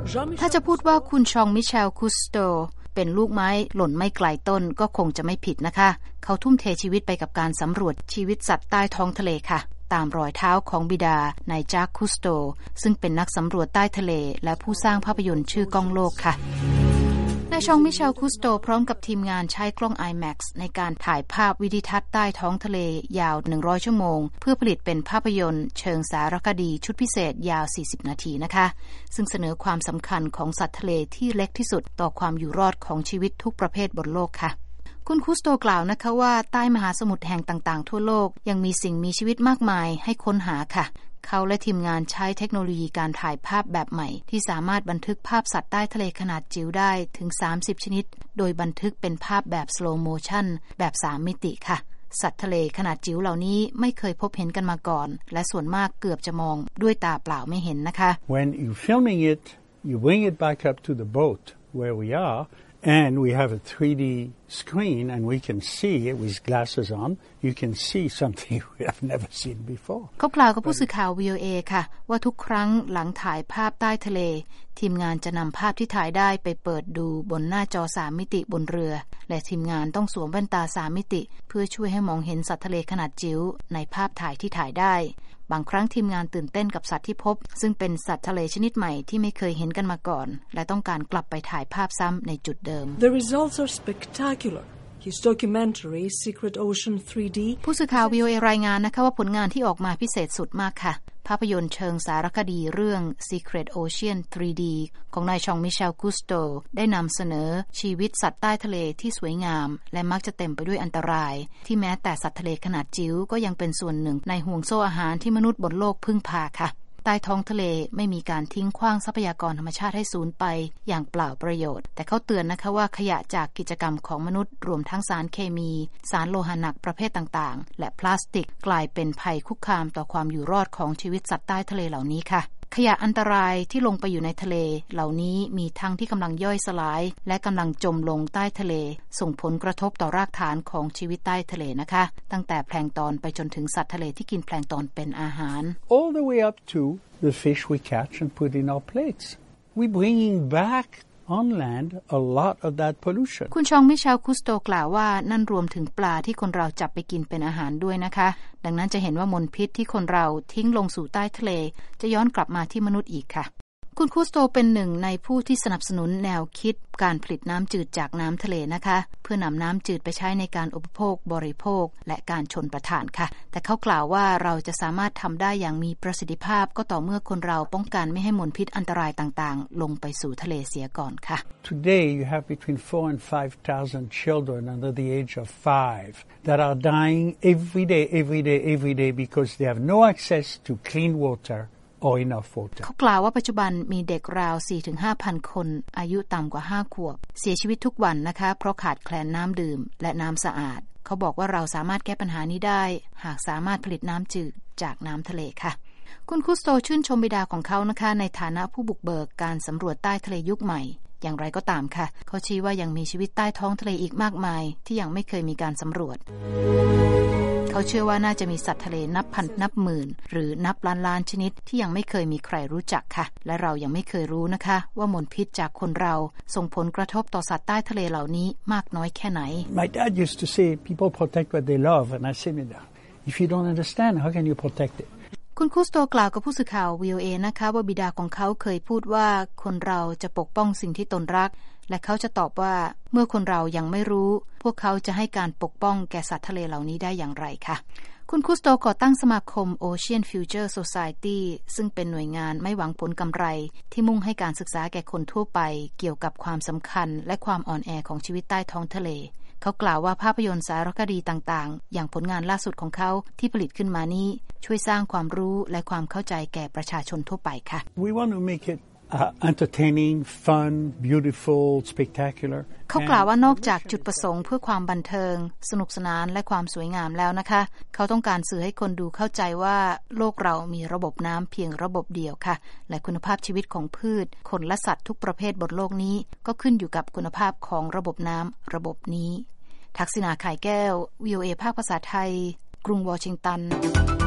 ถ้าจะพูดว่าคุณชองมิเชลคุสโตเป็นลูกไม้หล่นไม่ไกลต้นก็คงจะไม่ผิดนะคะเขาทุ่มเทชีวิตไปกับการสำรวจชีวิตสัตว์ใต้ท้องทะเลค่ะตามรอยเท้าของบิดานายจากคุสโตซึ่งเป็นนักสำรวจใต้ทะเลและผู้สร้างภาพยนตร์ชื่อก้องโลกค่ะนายชองมิเชลคุสโตพร้อมกับทีมงานใช้กล้อง IMAX ในการถ่ายภาพวิดิทัศน์ใต้ท้องทะเลยาว100ชั่วโมงเพื่อผลิตเป็นภาพยนตร์เชิงสารคดีชุดพิเศษยาว40นาทีนะคะซึ่งเสนอความสำคัญของสัตว์ทะเลที่เล็กที่สุดต่อความอยู่รอดของชีวิตทุกประเภทบนโลกค่ะคุณคุสโตกล่าวนะคะว่าใต้มหาสมุทรแห่งต่างๆทั่วโลกยังมีสิ่งมีชีวิตมากมายให้ค้นหาค่ะเขาและทีมงานใช้เทคโนโลยีการถ่ายภาพแบบใหม่ที่สามารถบันทึกภาพสัตว์ใต้ทะเลขนาดจิ๋วได้ถึง30ชนิดโดยบันทึกเป็นภาพแบบ slow motion แบบ3มิติค่ะสัตว์ทะเลขนาดจิ๋วเหล่านี้ไม่เคยพบเห็นกันมาก่อนและส่วนมากเกือบจะมองด้วยตาเปล่าไม่เห็นนะคะ When you filming it you bring it back up to the boat where we are and we have a 3D screen and we can see it with glasses on you can see something we have never seen before เขากล่าวกับผู้สื่อข่าว VOA ค่ะว่าทุกครั้งหลังถ่ายภาพใต้ทะเลทีมงานจะนำภาพที่ถ่ายได้ไปเปิดดูบนหน้าจอ3มิติบนเรือและทีมงานต้องสวมแว่นตา3มิติเพื่อช่วยให้มองเห็นสัตว์ทะเลขนาดจิ๋วในภาพถ่ายที่ถ่ายได้บางครั้งทีมงานตื่นเต้นกับสัตว์ที่พบซึ่งเป็นสัตว์ทะเลชนิดใหม่ที่ไม่เคยเห็นกันมาก่อนและต้องการกลับไปถ่ายภาพซ้ำในจุดเดิม The results are spectacular. His documentary Secret Ocean 3D ผู้สื่อข่าว VOA รายงานนะคะว่าผลงานที่ออกมาพิเศษสุดมากค่ะภาพยนตร์เชิงสารคดีเรื่อง Secret Ocean 3D ของนายชองมิเชลกุสโตได้นำเสนอชีวิตสัตว์ใต้ทะเลที่สวยงามและมักจะเต็มไปด้วยอันตรายที่แม้แต่สัตว์ทะเลขนาดจิ๋วก็ยังเป็นส่วนหนึ่งในห่วงโซ่อาหารที่มนุษย์บนโลกพึ่งพาค่ะใต้ท้องทะเลไม่มีการทิ้งขว้างทรัพยากรธรรมชาติให้สูญไปอย่างเปล่าประโยชน์แต่เขาเตือนนะคะว่าขยะจากกิจกรรมของมนุษย์รวมทั้งสารเคมีสารโลหะหนักประเภทต่างๆและพลาสติกกลายเป็นภัยคุกคามต่อความอยู่รอดของชีวิตสัตว์ใต้ทะเลเหล่านี้ค่ะขยะอันตรายที่ลงไปอยู่ในทะเลเหล่านี้มีทั้งที่กำลังย่อยสลายและกำลังจมลงใต้ทะเลส่งผลกระทบต่อรากฐานของชีวิตใต้ทะเลนะคะตั้งแต่แพลงก์ตอนไปจนถึงสัตว์ทะเลที่กินแพลงก์ตอนเป็นอาหาร All the way up to the fish we catch and put in our plates. We're bringing back on land a lot of that pollution. คุณชองมิเชลคุสโตกล่าวว่านั่นรวมถึงปลาที่คนเราจับไปกินเป็นอาหารด้วยนะคะดังนั้นจะเห็นว่ามลพิษที่คนเราทิ้งลงสู่ใต้ทะเลจะย้อนกลับมาที่มนุษย์อีกค่ะคุณคุสโตเป็นหนึ่งในผู้ที่สนับสนุนแนวคิดการผลิตน้ำจืดจากน้ำทะเลนะคะเพื่อนำน้ำจืดไปใช้ในการอุปโภคบริโภคและการชลประทานค่ะแต่เขากล่าวว่าเราจะสามารถทำได้อย่างมีประสิทธิภาพก็ต่อเมื่อคนเราป้องกันไม่ให้มลพิษอันตรายต่างๆลงไปสู่ทะเลเสียก่อนค่ะ Today you have between 4,000 and 5,000 children under the age of 5 that are dying every day because they have no access to clean waterเขากล่าวว่าปัจจุบันมีเด็กราว 4-5,000 คนอายุต่ำกว่า5ขวบเสียชีวิตทุกวันนะคะเพราะขาดแคลนน้ำดื่มและน้ำสะอาดเขาบอกว่าเราสามารถแก้ปัญหานี้ได้หากสามารถผลิตน้ำจืดจากน้ำทะเลค่ะคุณคุสโตชื่นชมบิดาของเขานะคะในฐานะผู้บุกเบิกการสำรวจใต้ทะเลยุคใหม่อย่างไรก็ตามค่ะเขาชี้ว่ายังมีชีวิตใต้ท้องทะเลอีกมากมายที่ยังไม่เคยมีการสำรวจเขาเชื่อว่าน่าจะมีสัตว์ทะเลนับพันนับหมื่นหรือนับล้านชนิดที่ยังไม่เคยมีใครรู้จักค่ะและเรายังไม่เคยรู้นะคะว่ามลพิษจากคนเราส่งผลกระทบต่อสัตว์ใต้ทะเลเหล่านี้มากน้อยแค่ไหน My dad used to say people protect what they love and I say if you don't understand how can you protect it คุณคุสโตกล่าวกับผู้สื่อข่าว VOA นะคะว่าบิดาของเขาเคยพูดว่าคนเราจะปกป้องสิ่งที่ตนรักและเขาจะตอบว่าเมื่อคนเรายังไม่รู้พวกเขาจะให้การปกป้องแก่สัตว์ทะเลเหล่านี้ได้อย่างไรค่ะคุณคุสโตก่อตั้งสมาคม Ocean Future Society ซึ่งเป็นหน่วยงานไม่หวังผลกำไรที่มุ่งให้การศึกษาแก่คนทั่วไปเกี่ยวกับความสำคัญและความอ่อนแอของชีวิตใต้ท้องทะเลเขากล่าวว่าภาพยนตร์สารคดีต่างๆอย่างผลงานล่าสุดของเขาที่ผลิตขึ้นมานี้ช่วยสร้างความรู้และความเข้าใจแก่ประชาชนทั่วไปค่ะ We want to make it entertaining, fun, beautiful, spectacular เขากล่าวว่านอกจากจุดประสงค์เพื่อความบันเทิงสนุกสนานและความสวยงามแล้วนะคะเขาต้องการสื่อให้คนดูเข้าใจว่าโลกเรามีระบบน้ำเพียงระบบเดียวค่ะและคุณภาพชีวิตของพืชคนและสัตว์ทุกประเภทบนโลกนี้ก็ขึ้นอยู่กับคุณภาพของระบบน้ำระบบนี้ทักษิณา ไข่แก้ว VOA ภาคภาษาไทยกรุงวอชิงตัน